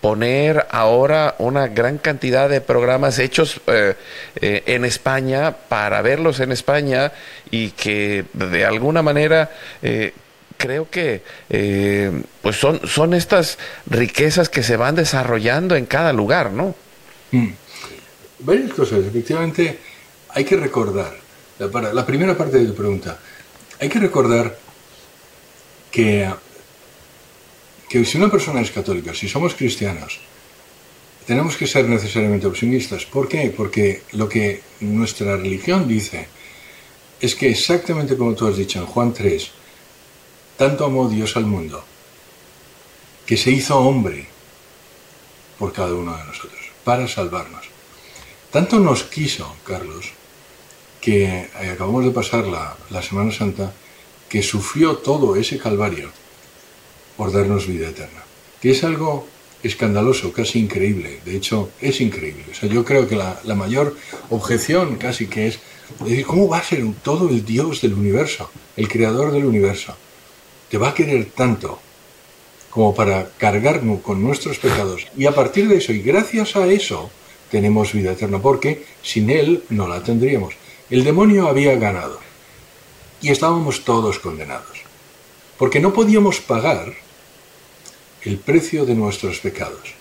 poner ahora una gran cantidad de programas hechos en España para verlos en España y que de alguna manera creo que pues son estas riquezas que se van desarrollando en cada lugar, ¿no? Varias cosas. Efectivamente, hay que recordar, para la primera parte de tu pregunta, hay que recordar que si una persona es católica, si somos cristianos, tenemos que ser necesariamente optimistas. ¿Por qué? Porque lo que nuestra religión dice es que exactamente como tú has dicho en Juan 3, tanto amó Dios al mundo, que se hizo hombre por cada uno de nosotros, para salvarnos. Tanto nos quiso, Carlos, que acabamos de pasar la Semana Santa, que sufrió todo ese calvario por darnos vida eterna, que es algo escandaloso, casi increíble. De hecho, es increíble. O sea, yo creo que la mayor objeción casi que es decir, ¿cómo va a ser todo el Dios del universo, el creador del universo, te va a querer tanto como para cargarnos con nuestros pecados? Y a partir de eso, y gracias a eso, tenemos vida eterna, porque sin Él no la tendríamos. El demonio había ganado y estábamos todos condenados, porque no podíamos pagar el precio de nuestros pecados.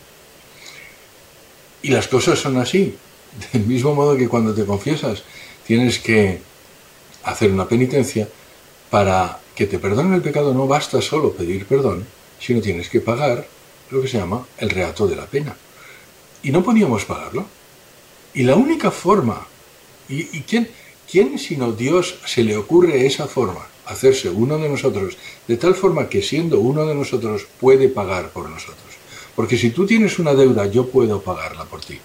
Y las cosas son así. Del mismo modo que cuando te confiesas tienes que hacer una penitencia para que te perdonen el pecado. No basta solo pedir perdón, sino tienes que pagar lo que se llama el reato de la pena. Y no podíamos pagarlo. Y la única forma, ¿y quién sino Dios se le ocurre esa forma? Hacerse uno de nosotros, de tal forma que siendo uno de nosotros puede pagar por nosotros. Porque si tú tienes una deuda, yo puedo pagarla por ti.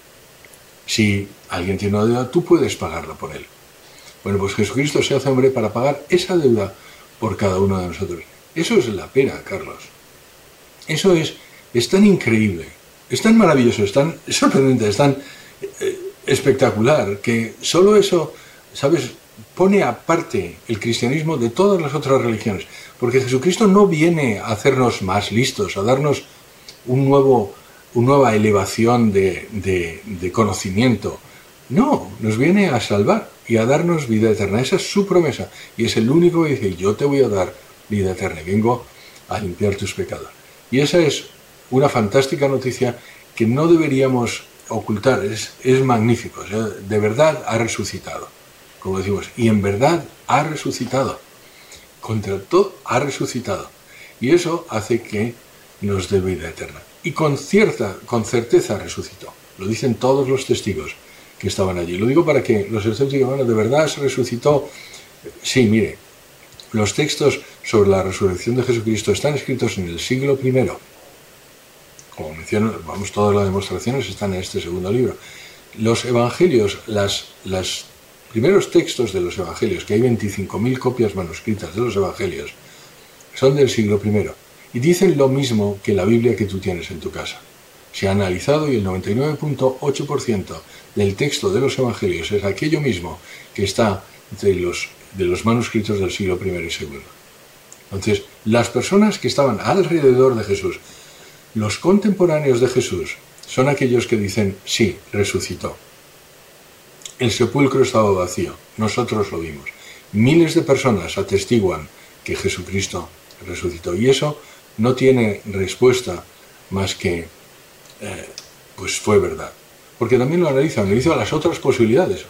Si alguien tiene una deuda, tú puedes pagarla por él. Bueno, pues Jesucristo se hace hombre para pagar esa deuda por cada uno de nosotros. Eso es la pena, Carlos. Eso es tan increíble, es tan maravilloso, es tan sorprendente, es tan espectacular, que solo eso, ¿sabes?, pone aparte el cristianismo de todas las otras religiones. Porque Jesucristo no viene a hacernos más listos, a darnos una nueva elevación de conocimiento. No, nos viene a salvar y a darnos vida eterna. Esa es su promesa. Y es el único que dice, yo te voy a dar vida eterna y vengo a limpiar tus pecados. Y esa es una fantástica noticia que no deberíamos ocultar. Es magnífico. O sea, de verdad ha resucitado, como decimos. Y en verdad ha resucitado. Contra todo ha resucitado. Y eso hace que nos dé vida eterna. Y con certeza resucitó. Lo dicen todos los testigos que estaban allí. Lo digo para que los escépticos digan, bueno, ¿de verdad se resucitó? Sí, mire, los textos sobre la resurrección de Jesucristo están escritos en el siglo I. Como menciono, vamos, todas las demostraciones están en este segundo libro. Los evangelios, los primeros textos de los evangelios, que hay 25.000 copias manuscritas de los evangelios, son del siglo I. Y dicen lo mismo que la Biblia que tú tienes en tu casa. Se ha analizado y el 99.8% del texto de los evangelios es aquello mismo que está de los manuscritos del siglo I y II. Entonces, las personas que estaban alrededor de Jesús, los contemporáneos de Jesús, son aquellos que dicen, sí, resucitó. El sepulcro estaba vacío, nosotros lo vimos. Miles de personas atestiguan que Jesucristo resucitó. Y eso no tiene respuesta más que, pues fue verdad. Porque también lo analiza las otras posibilidades.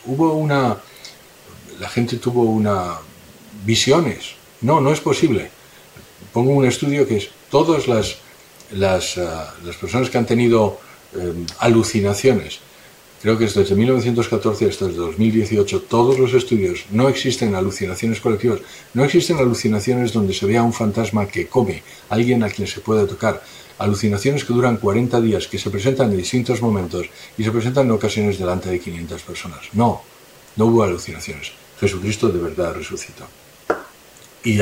La gente tuvo visiones. No es posible. Pongo un estudio que es todas las personas que han tenido alucinaciones. Creo que es desde 1914 hasta el 2018, todos los estudios, no existen alucinaciones colectivas, no existen alucinaciones donde se vea un fantasma que come, alguien a quien se pueda tocar, alucinaciones que duran 40 días, que se presentan en distintos momentos y se presentan en ocasiones delante de 500 personas. No hubo alucinaciones. Jesucristo de verdad resucitó. Y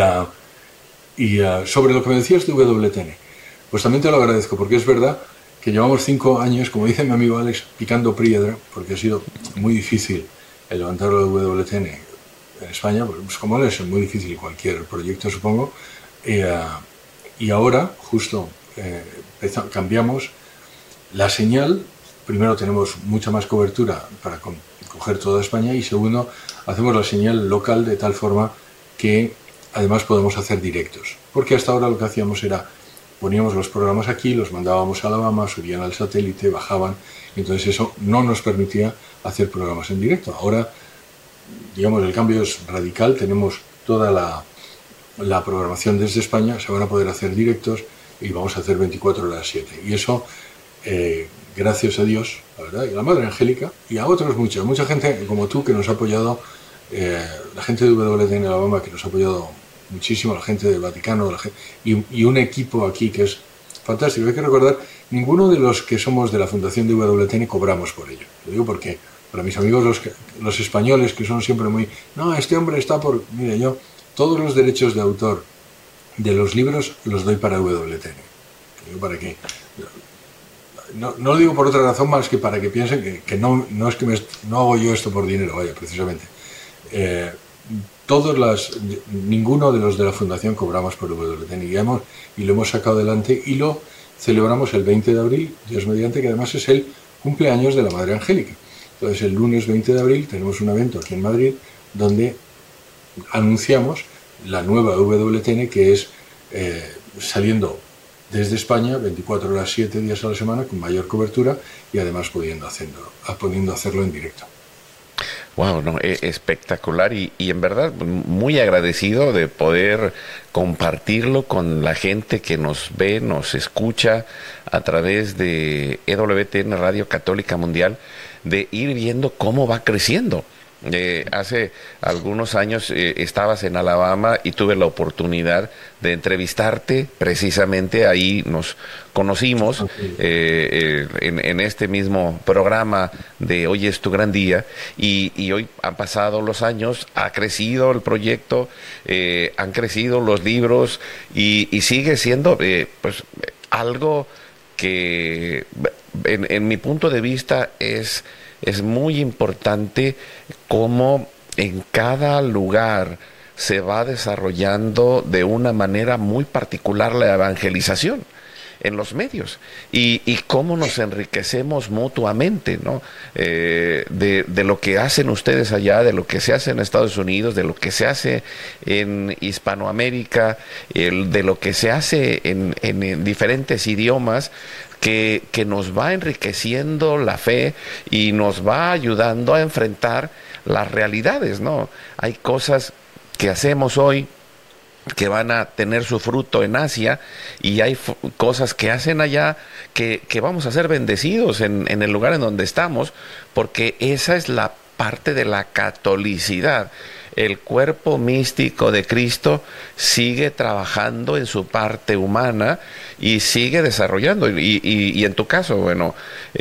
sobre lo que me decías de WTN, pues también te lo agradezco, porque es verdad que llevamos 5 años, como dice mi amigo Alex, picando piedra, porque ha sido muy difícil el levantarlo de WTN en España, pues como Alex es muy difícil cualquier proyecto, supongo, y ahora, justo cambiamos la señal. Primero, tenemos mucha más cobertura para coger toda España, y segundo, hacemos la señal local de tal forma que además podemos hacer directos, porque hasta ahora lo que hacíamos era poníamos los programas aquí, los mandábamos a Alabama, subían al satélite, bajaban, y entonces eso no nos permitía hacer programas en directo. Ahora, digamos, el cambio es radical, tenemos toda la programación desde España, se van a poder hacer directos y vamos a hacer 24/7. Y eso, gracias a Dios, la verdad, y a la Madre Angélica, y a otros muchos, mucha gente como tú que nos ha apoyado, la gente de WTN Alabama que nos ha apoyado muchísimo, la gente del Vaticano, y un equipo aquí que es fantástico. Hay que recordar, ninguno de los que somos de la fundación de WTN cobramos por ello. Lo digo porque para mis amigos los españoles, que son siempre muy, no, este hombre está por... Mire, yo todos los derechos de autor de los libros los doy para WTN. Para que... No lo digo por otra razón más que para que piensen que no es que no hago yo esto por dinero, vaya, precisamente. Ninguno de los de la fundación cobramos por WTN, y lo hemos sacado adelante y lo celebramos el 20 de abril, Dios mediante, que además es el cumpleaños de la Madre Angélica. Entonces, el lunes 20 de abril tenemos un evento aquí en Madrid donde anunciamos la nueva WTN, que es saliendo desde España 24/7 días a la semana, con mayor cobertura, y además pudiendo hacerlo en directo. Wow, no, espectacular, y en verdad muy agradecido de poder compartirlo con la gente que nos ve, nos escucha a través de EWTN Radio Católica Mundial, de ir viendo cómo va creciendo. Hace algunos años estabas en Alabama y tuve la oportunidad de entrevistarte, precisamente ahí nos conocimos, en este mismo programa de Hoy es tu gran día, y hoy han pasado los años, ha crecido el proyecto, han crecido los libros, y sigue siendo pues algo que en mi punto de vista es muy importante cómo en cada lugar se va desarrollando de una manera muy particular la evangelización en los medios, y cómo nos enriquecemos mutuamente, ¿no? De lo que hacen ustedes allá, de lo que se hace en Estados Unidos, de lo que se hace en Hispanoamérica, de lo que se hace en diferentes idiomas, que nos va enriqueciendo la fe y nos va ayudando a enfrentar las realidades, ¿no? Hay cosas que hacemos hoy que van a tener su fruto en Asia, y hay cosas que hacen allá que vamos a ser bendecidos en el lugar en donde estamos, porque esa es la parte de la catolicidad. El cuerpo místico de Cristo sigue trabajando en su parte humana y sigue desarrollando. Y en tu caso, bueno,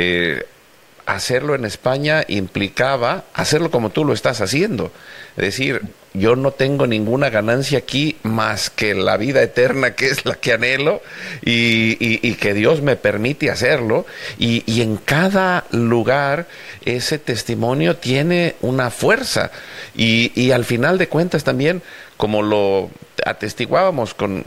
hacerlo en España implicaba hacerlo como tú lo estás haciendo. Es decir, yo no tengo ninguna ganancia aquí más que la vida eterna, que es la que anhelo, y que Dios me permite hacerlo. Y en cada lugar ese testimonio tiene una fuerza. Y al final de cuentas también, como lo atestiguábamos con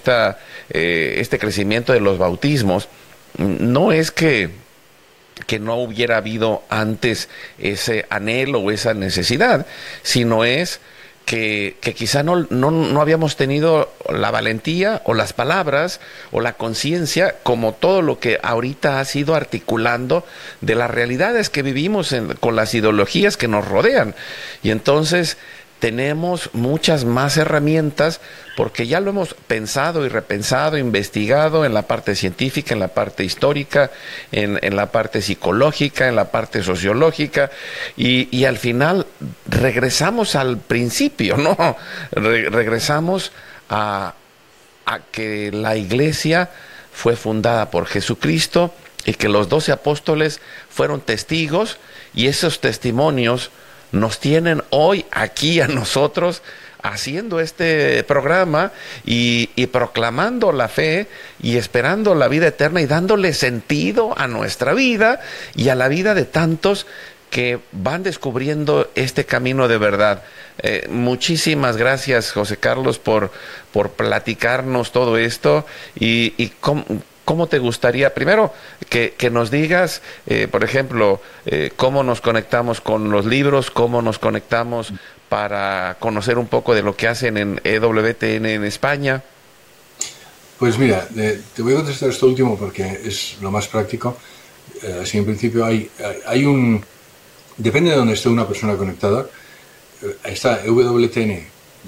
este crecimiento de los bautismos, no es que no hubiera habido antes ese anhelo o esa necesidad, sino es que quizá no habíamos tenido la valentía o las palabras o la conciencia, como todo lo que ahorita ha sido articulando de las realidades que vivimos con las ideologías que nos rodean. Y entonces tenemos muchas más herramientas, porque ya lo hemos pensado y repensado, investigado en la parte científica, en la parte histórica, en la parte psicológica, en la parte sociológica, y al final regresamos al principio, ¿no? Regresamos a que la iglesia fue fundada por Jesucristo, y que los 12 apóstoles fueron testigos, y esos testimonios nos tienen hoy aquí a nosotros haciendo este programa y proclamando la fe y esperando la vida eterna y dándole sentido a nuestra vida y a la vida de tantos que van descubriendo este camino de verdad. Muchísimas gracias, José Carlos, por platicarnos todo esto, y cómo ¿cómo te gustaría? Primero, que nos digas, por ejemplo, cómo nos conectamos con los libros, cómo nos conectamos para conocer un poco de lo que hacen en EWTN en España. Pues mira, te voy a contestar esto último porque es lo más práctico. Así en principio hay un... Depende de donde esté una persona conectada. Está EWTN,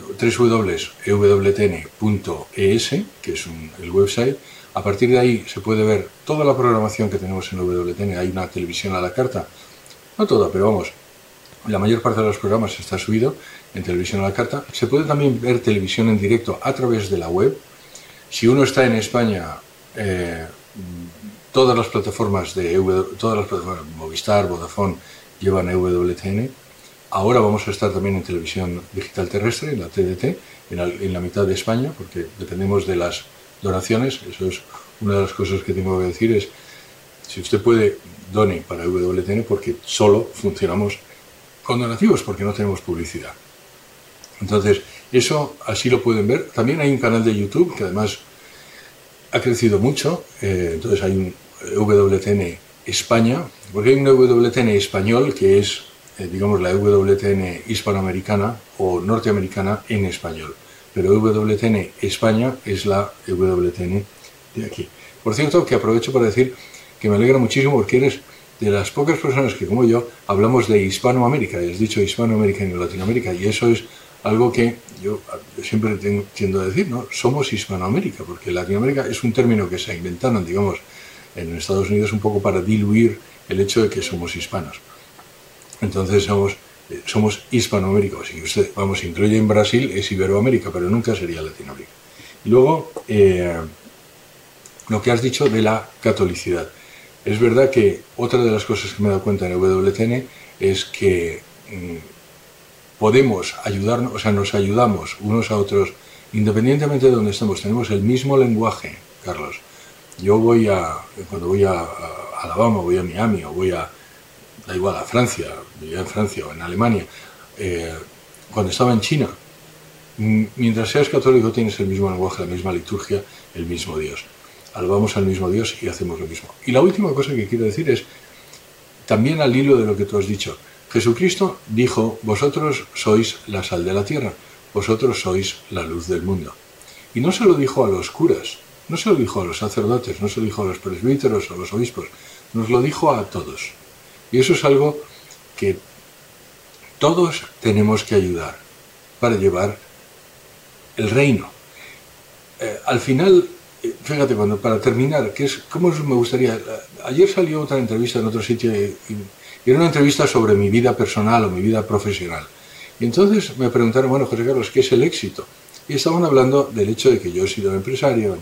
www.ewtn.es, que es el website. A partir de ahí se puede ver toda la programación que tenemos en EWTN. Hay una televisión a la carta. No toda, pero vamos, la mayor parte de los programas está subido en televisión a la carta. Se puede también ver televisión en directo a través de la web. Si uno está en España, todas las plataformas Movistar, Vodafone, llevan EWTN. Ahora vamos a estar también en televisión digital terrestre, en la TDT, en la mitad de España, porque dependemos de las donaciones. Eso es una de las cosas que tengo que decir, es si usted puede, done para EWTN, porque solo funcionamos con donativos, porque no tenemos publicidad. Entonces, eso así lo pueden ver. También hay un canal de YouTube que además ha crecido mucho. Entonces hay un EWTN España, porque hay un EWTN español que es, digamos, la EWTN hispanoamericana o norteamericana en español. Pero EWTN España es la EWTN de aquí. Por cierto, que aprovecho para decir que me alegra muchísimo porque eres de las pocas personas que, como yo, hablamos de Hispanoamérica. Y has dicho Hispanoamérica y Latinoamérica, y eso es algo que yo siempre tiendo a decir, ¿no? Somos Hispanoamérica, porque Latinoamérica es un término que se inventaron, digamos, en Estados Unidos un poco para diluir el hecho de que somos hispanos. Entonces somos Hispanoamérica. Si usted, vamos, incluye en Brasil, es Iberoamérica, pero nunca sería Latinoamérica. Y luego, lo que has dicho de la catolicidad. Es verdad que otra de las cosas que me he dado cuenta en EWTN es que podemos ayudarnos, o sea, nos ayudamos unos a otros, independientemente de donde estemos. Tenemos el mismo lenguaje, Carlos. Yo cuando voy a Alabama, voy a Miami, o da igual, a Francia, vivía en Francia o en Alemania, cuando estaba en China, mientras seas católico tienes el mismo lenguaje, la misma liturgia, el mismo Dios. Alabamos al mismo Dios y hacemos lo mismo. Y la última cosa que quiero decir es, también al hilo de lo que tú has dicho, Jesucristo dijo, vosotros sois la sal de la tierra, vosotros sois la luz del mundo. Y no se lo dijo a los curas, no se lo dijo a los sacerdotes, no se lo dijo a los presbíteros o a los obispos, nos lo dijo a todos. Y eso es algo que todos tenemos que ayudar para llevar el reino. Al final, fíjate, para terminar, ¿cómo me gustaría? Ayer salió otra entrevista en otro sitio y era una entrevista sobre mi vida personal o mi vida profesional. Y entonces me preguntaron, bueno, José Carlos, ¿qué es el éxito? Y estaban hablando del hecho de que yo he sido empresario.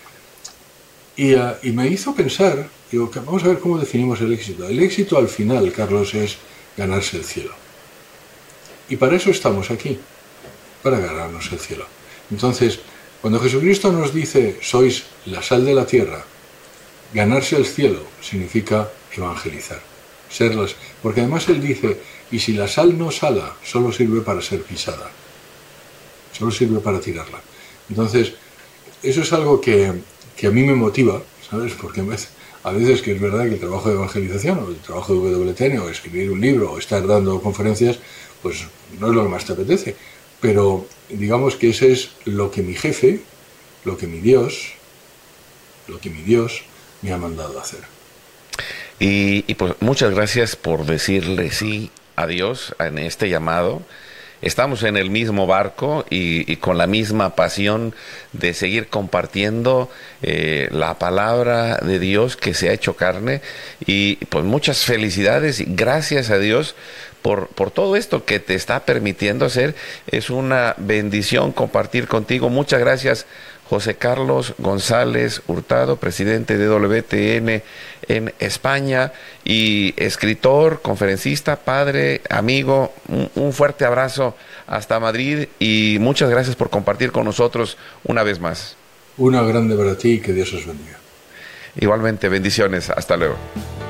Y me hizo pensar, digo, que vamos a ver cómo definimos el éxito. El éxito al final, Carlos, es ganarse el cielo. Y para eso estamos aquí, para ganarnos el cielo. Entonces, cuando Jesucristo nos dice, sois la sal de la tierra, ganarse el cielo significa evangelizar. Porque además él dice, y si la sal no sala, solo sirve para ser pisada. Solo sirve para tirarla. Entonces, eso es algo que a mí me motiva, ¿sabes? Porque a veces que es verdad que el trabajo de evangelización, o el trabajo de WTN, o escribir un libro, o estar dando conferencias, pues no es lo que más te apetece. Pero digamos que ese es lo que mi jefe, lo que mi Dios me ha mandado a hacer. Y pues muchas gracias por decirle sí a Dios en este llamado. Estamos en el mismo barco y con la misma pasión de seguir compartiendo la palabra de Dios que se ha hecho carne. Y pues muchas felicidades y gracias a Dios por todo esto que te está permitiendo hacer. Es una bendición compartir contigo. Muchas gracias, José Carlos González Hurtado, presidente de WTN en España y escritor, conferencista, padre, amigo. Un fuerte abrazo hasta Madrid y muchas gracias por compartir con nosotros una vez más. Una grande para ti y que Dios os bendiga. Igualmente, bendiciones. Hasta luego.